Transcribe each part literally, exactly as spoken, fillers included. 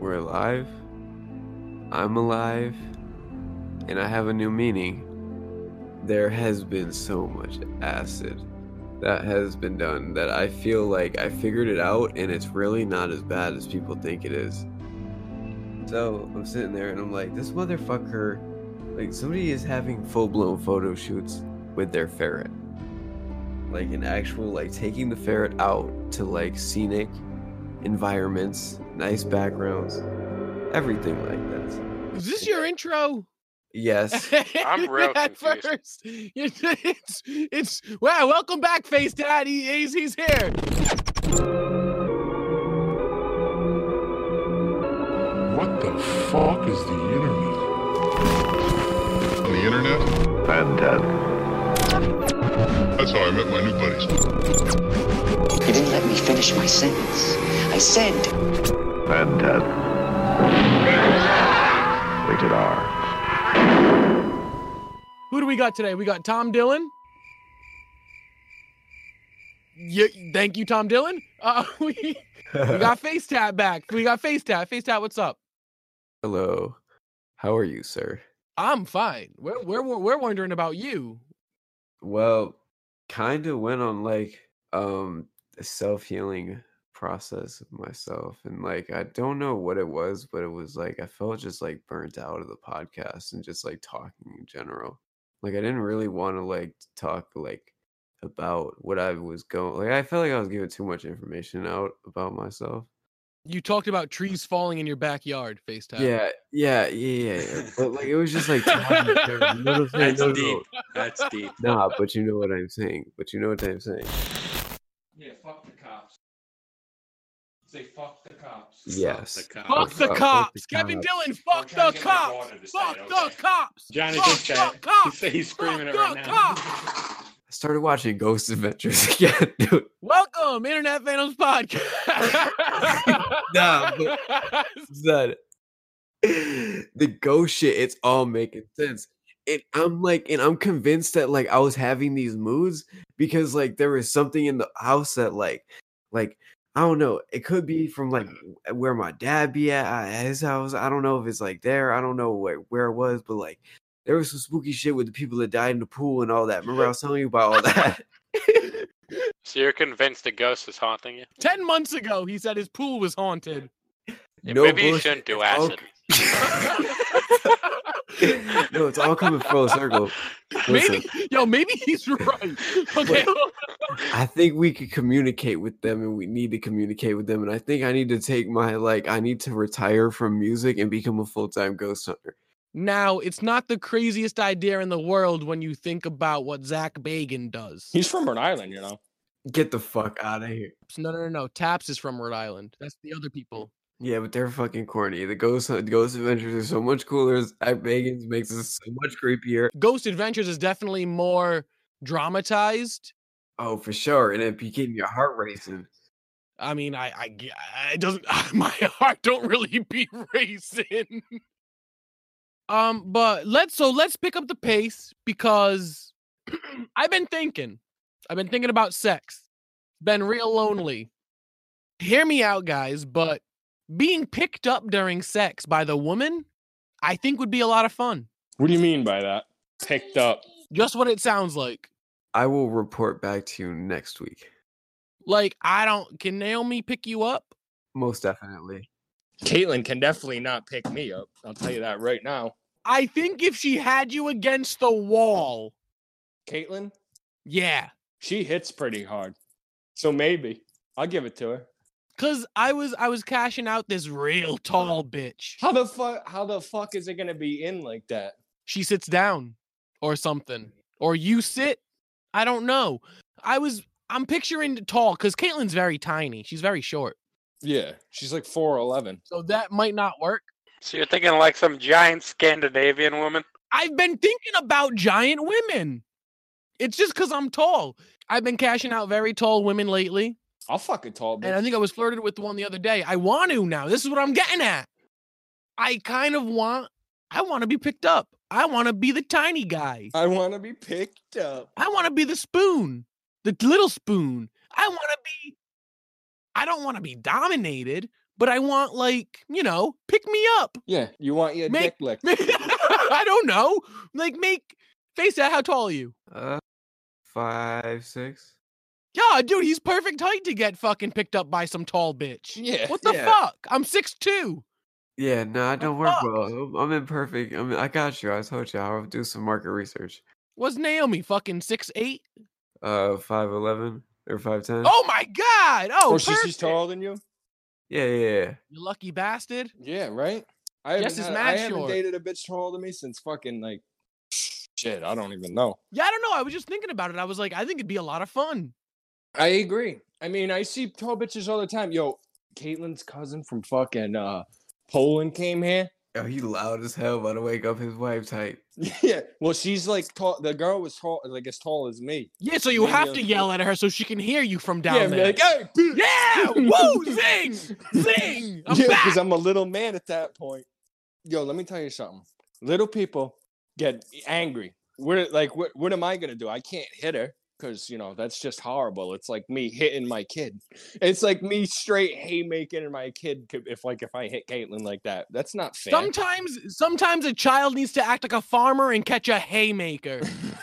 We're alive. I'm alive. And I have a new meaning. There has been so much acid that has been done that I feel like I figured it out and it's really not as bad as people think it is. So I'm sitting there and I'm like, this motherfucker, like somebody is having full-blown photo shoots with their ferret. Like an actual, like taking the ferret out to like scenic environments, nice backgrounds, everything like that. Is this your intro? Yes. I'm real At confused. first, it's, it's, it's, wow, welcome back, Face Dad. He, he's, he's here. What the fuck is the internet? The internet? And Dad. That's how I met my new buddies. You didn't let me finish my sentence. I said... And Dad. Rated R. Who do we got today? We got Tom Dillon. Yeah, thank you, Tom Dillon. Uh, we, we got Face Tat back. We got Face Tat. Face Tat, what's up? Hello. How are you, sir? I'm fine. We're we're we're wondering about you. Well, kind of went on like um a self-healing process of myself, and like I don't know what it was, but it was like I felt just like burnt out of the podcast and just like talking in general. Like I didn't really want to like talk like about what I was going. Like I felt like I was giving too much information out about myself. You talked about trees falling in your backyard, Face Tat. Yeah, yeah, yeah, yeah. yeah. But like it was just like talking in general. You know what I'm saying? That's No, no, deep. no. That's deep. Nah, but you know what I'm saying. But you know what I'm saying. Yeah, fuck the cops. Say fuck the cops. Yes. Fuck the cops. Fuck the Fuck cops. the Kevin cops. Dillon, fuck I'm trying the to get my cops. daughter to say Fuck it, the okay? cops. Johnny Fuck thinks that. the cops. He's, he's screaming it Fuck right the now. cops. I started watching Ghost Adventures again, dude. Welcome, Internet Phantoms Podcast. Nah, but it's not the ghost shit. It's all making sense, and I'm like, and I'm convinced that like I was having these moods because like there was something in the house that like, like I don't know. It could be from like where my dad be at, at his house. I don't know if it's like there. I don't know where where it was, but like there was some spooky shit with the people that died in the pool and all that. Remember I was telling you about all that. So you're convinced the ghost is haunting you? Ten months ago, he said his pool was haunted. Yeah, No maybe you bullshit. shouldn't do It's all- acid. No, it's all coming full circle. Listen, Maybe, yo, maybe he's right. Okay. I think we could communicate with them, and we need to communicate with them. And I think I need to take my like, I need to retire from music and become a full time ghost hunter. Now, it's not the craziest idea in the world when you think about what Zach Bagan does. He's from Rhode Island, you know. Get the fuck out of here. No, no, no, no. Taps is from Rhode Island. That's the other people. Yeah, but they're fucking corny. The ghost the Ghost Adventures are so much cooler. Zach Bagans makes us so much creepier. Ghost Adventures is definitely more dramatized. Oh, for sure. And it became your heart racing. I mean, I, I, g- it doesn't. My heart don't really be racing. um, but let's so let's pick up the pace because I've been thinking. I've been thinking about sex. Been real lonely. Hear me out, guys. But being picked up during sex by the woman, I think would be a lot of fun. What do you mean by that? Picked up. Just what it sounds like. I will report back to you next week. Like, I don't. Can Naomi pick you up? Most definitely. Caitlin can definitely not pick me up. I'll tell you that right now. I think if she had you against the wall, Caitlin, yeah. she hits pretty hard. So maybe. I'll give it to her. Cause I was I was cashing out this real tall bitch. How the fuck how the fuck is it gonna be in like that? She sits down or something. Or you sit. I don't know. I was I'm picturing tall because Caitlin's very tiny. She's very short. Yeah. She's like four eleven. So that might not work. So you're thinking like some giant Scandinavian woman? I've been thinking about giant women. It's just because I'm tall. I've been cashing out very tall women lately. I'll fucking tall bitch. And I think I was flirted with one the other day. I want to now. This is what I'm getting at. I kind of want, I want to be picked up. I want to be the tiny guy. I want to be picked up. I want to be the spoon, the little spoon. I want to be, I don't want to be dominated, but I want like, you know, pick me up. Yeah, you want your Make- dick licked. I don't know. Like make face that. How tall are you? Uh, five, six. Yeah, dude, he's perfect height to get fucking picked up by some tall bitch. Yeah. What the Yeah. fuck? I'm six two. Yeah, nah, don't worry, fuck? bro. I'm, I'm in perfect. I mean, I got you. I told you I'll do some market research. What's Naomi? Fucking six eight? Uh, five eleven or five ten. Oh my god! Oh, Oh, she's, she's perfect. taller than you? Yeah, yeah, yeah. You lucky bastard. Yeah, right? I Jess haven't, is had- mad I haven't short. dated a bitch taller than me since fucking, like, shit, I don't even know. Yeah, I don't know. I was just thinking about it. I was like, I think it'd be a lot of fun. I agree. I mean, I see tall bitches all the time. Yo, Caitlin's cousin from fucking uh, Poland came here. Oh, he loud as hell about to wake up his wife type. Yeah, well, she's like tall. The girl was tall, like as tall as me. Yeah, so you Maybe have I'll- to yell at her so she can hear you from down yeah, and be there. like, hey, bitch. Yeah, woo, zing, zing. I'm yeah, back. because I'm a little man at that point. Yo, let me tell you something. Little people get angry. What, like, what, what am I gonna do? I can't hit her because you know that's just horrible. It's like me hitting my kid. It's like me straight haymaking my kid. If like if I hit Caitlin like that, that's not fair. Sometimes, sometimes a child needs to act like a farmer and catch a haymaker.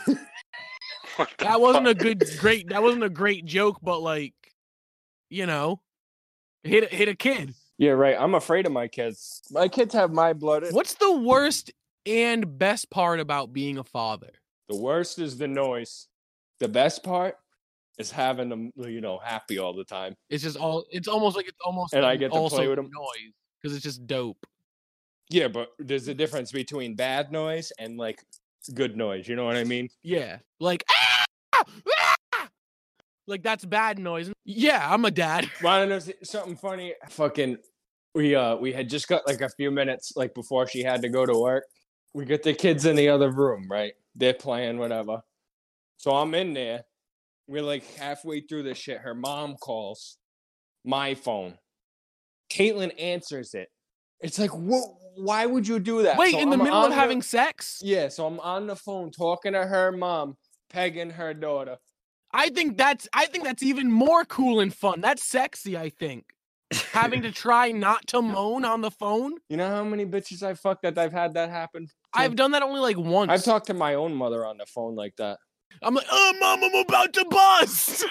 What the That wasn't a fuck? good, great. That wasn't a great joke, but like, you know, hit a- hit a kid. Yeah, right. I'm afraid of my kids. My kids have my blood. What's the worst and best part about being a father? The worst is the noise. The best part is having them, you know, happy all the time. It's just all. It's almost like it's almost. And I get to also play with 'em. noise because it's just dope. Yeah, but there's a difference between bad noise and like good noise. You know what I mean? Yeah, like ah! Ah! Like that's bad noise. Yeah, I'm a dad. Want to know s- something funny? Fucking, we uh we had just got like a few minutes like before she had to go to work. We got the kids in the other room, right? They're playing whatever. So I'm in there. We're like halfway through this shit. Her mom calls my phone. Caitlin answers it. It's like, what? Why would you do that? Wait, So in the I'm middle on of having sex? Yeah, so I'm on the phone talking to her mom, pegging her daughter. I think that's. I think that's even more cool and fun. That's sexy. I think having to try not to moan on the phone. You know how many bitches I fucked that I've had that happen? to? I've done that only like once. I've talked to my own mother on the phone like that. I'm like, oh, mom, I'm about to bust.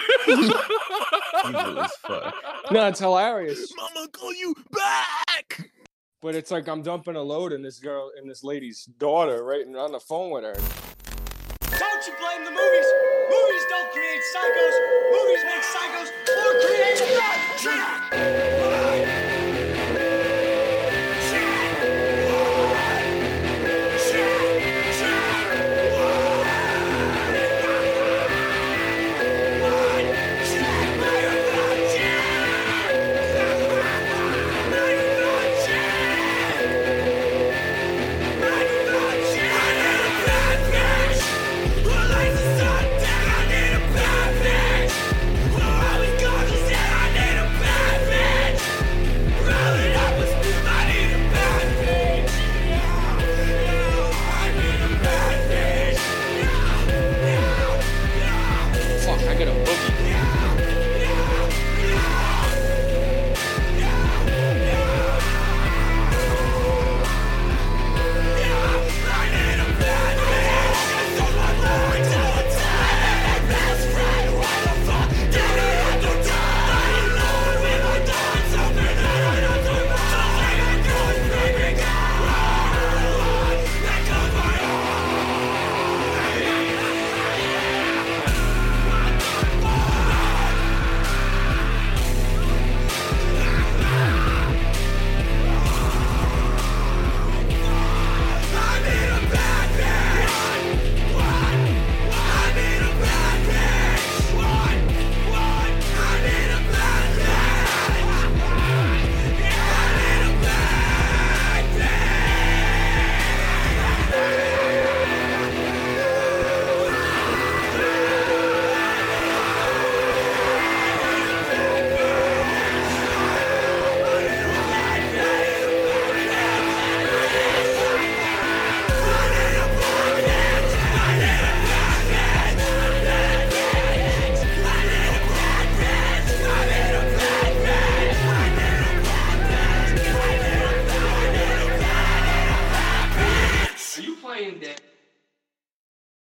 Evil as fuck. No, it's hilarious. Mom, I'll call you back. But it's like I'm dumping a load in this girl, in this lady's daughter, right? And on the phone with her. Don't you blame the movies. Movies don't create psychos. Movies make psychos more creative. claimed it.